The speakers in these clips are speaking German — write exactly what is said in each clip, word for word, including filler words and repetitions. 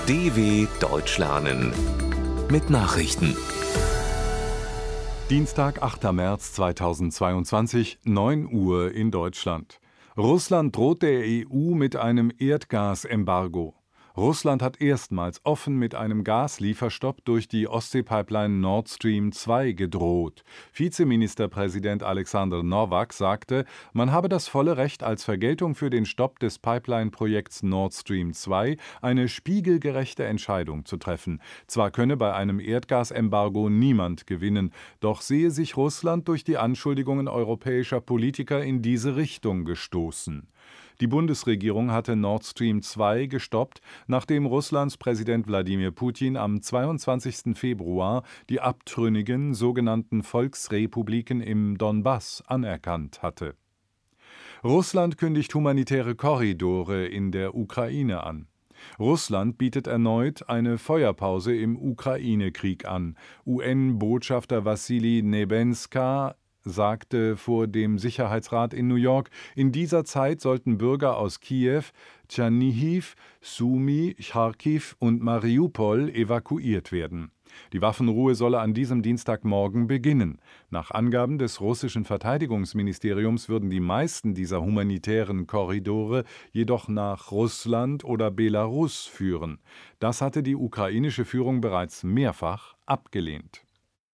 D W Deutsch lernen mit Nachrichten. Dienstag, achter März zweitausendzweiundzwanzig, neun Uhr in Deutschland. Russland droht der E U mit einem Erdgasembargo. Russland hat erstmals offen mit einem Gaslieferstopp durch die Ostsee-Pipeline Nord Stream zwei gedroht. Vizeministerpräsident Alexander Nowak sagte, man habe das volle Recht, als Vergeltung für den Stopp des Pipeline-Projekts Nord Stream zwei eine spiegelgerechte Entscheidung zu treffen. Zwar könne bei einem Erdgasembargo niemand gewinnen, doch sehe sich Russland durch die Anschuldigungen europäischer Politiker in diese Richtung gestoßen. Die Bundesregierung hatte Nord Stream zwei gestoppt, nachdem Russlands Präsident Wladimir Putin am zweiundzwanzigsten Februar die abtrünnigen sogenannten Volksrepubliken im Donbass anerkannt hatte. Russland kündigt humanitäre Korridore in der Ukraine an. Russland bietet erneut eine Feuerpause im Ukraine-Krieg an. U N-Botschafter Wassili Nebenska sagte vor dem Sicherheitsrat in New York, in dieser Zeit sollten Bürger aus Kiew, Tschernihiw, Sumy, Charkiw und Mariupol evakuiert werden. Die Waffenruhe solle an diesem Dienstagmorgen beginnen. Nach Angaben des russischen Verteidigungsministeriums würden die meisten dieser humanitären Korridore jedoch nach Russland oder Belarus führen. Das hatte die ukrainische Führung bereits mehrfach abgelehnt.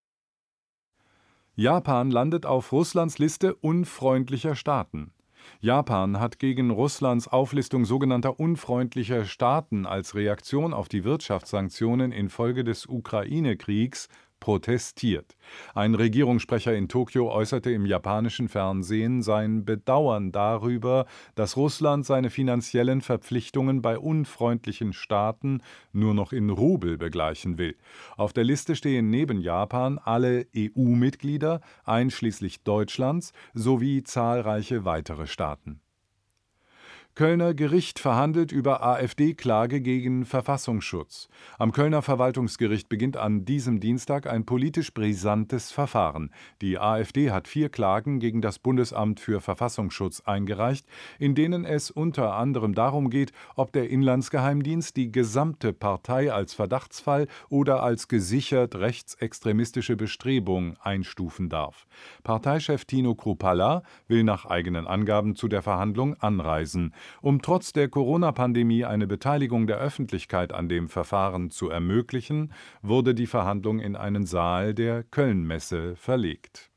Japan landet auf Russlands Liste unfreundlicher Staaten. Japan hat gegen Russlands Auflistung sogenannter unfreundlicher Staaten als Reaktion auf die Wirtschaftssanktionen infolge des Ukraine-Kriegs protestiert. Ein Regierungssprecher in Tokio äußerte im japanischen Fernsehen sein Bedauern darüber, dass Russland seine finanziellen Verpflichtungen bei unfreundlichen Staaten nur noch in Rubel begleichen will. Auf der Liste stehen neben Japan alle E U-Mitglieder, einschließlich Deutschlands, sowie zahlreiche weitere Staaten. Kölner Gericht verhandelt über AfD-Klage gegen Verfassungsschutz. Am Kölner Verwaltungsgericht beginnt an diesem Dienstag ein politisch brisantes Verfahren. Die AfD hat vier Klagen gegen das Bundesamt für Verfassungsschutz eingereicht, in denen es unter anderem darum geht, ob der Inlandsgeheimdienst die gesamte Partei als Verdachtsfall oder als gesichert rechtsextremistische Bestrebung einstufen darf. Parteichef Tino Kruppalla will nach eigenen Angaben zu der Verhandlung anreisen. Um trotz der Corona-Pandemie eine Beteiligung der Öffentlichkeit an dem Verfahren zu ermöglichen, wurde die Verhandlung in einen Saal der Kölnmesse verlegt.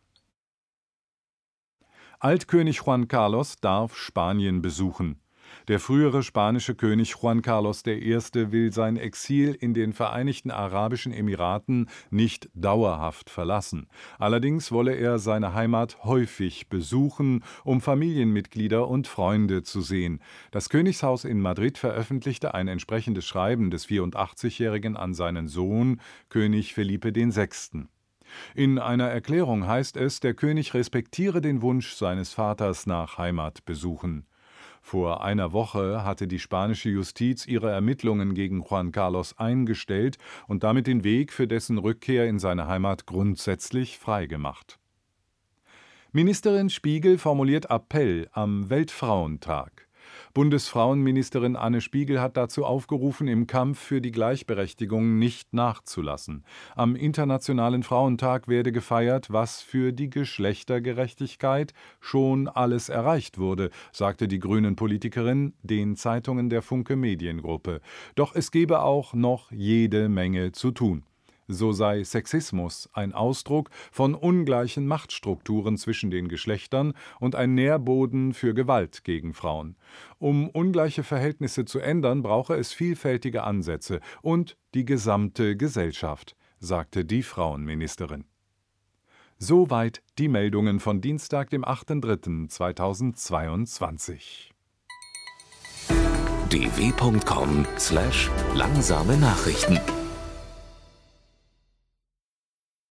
Altkönig Juan Carlos darf Spanien besuchen. Der frühere spanische König Juan Carlos der Erste will sein Exil in den Vereinigten Arabischen Emiraten nicht dauerhaft verlassen. Allerdings wolle er seine Heimat häufig besuchen, um Familienmitglieder und Freunde zu sehen. Das Königshaus in Madrid veröffentlichte ein entsprechendes Schreiben des vierundachtzigjährigen an seinen Sohn, König Felipe der Sechste. In einer Erklärung heißt es, der König respektiere den Wunsch seines Vaters nach Heimatbesuchen. Vor einer Woche hatte die spanische Justiz ihre Ermittlungen gegen Juan Carlos eingestellt und damit den Weg für dessen Rückkehr in seine Heimat grundsätzlich freigemacht. Ministerin Spiegel formuliert Appell am Weltfrauentag. Bundesfrauenministerin Anne Spiegel hat dazu aufgerufen, im Kampf für die Gleichberechtigung nicht nachzulassen. Am Internationalen Frauentag werde gefeiert, was für die Geschlechtergerechtigkeit schon alles erreicht wurde, sagte die Grünen-Politikerin den Zeitungen der Funke Mediengruppe. Doch es gebe auch noch jede Menge zu tun. So sei Sexismus ein Ausdruck von ungleichen Machtstrukturen zwischen den Geschlechtern und ein Nährboden für Gewalt gegen Frauen. Um ungleiche Verhältnisse zu ändern, brauche es vielfältige Ansätze und die gesamte Gesellschaft, sagte die Frauenministerin. Soweit die Meldungen von Dienstag, dem achter dritter zweitausendzweiundzwanzig. d w punkt com slash langsame Nachrichten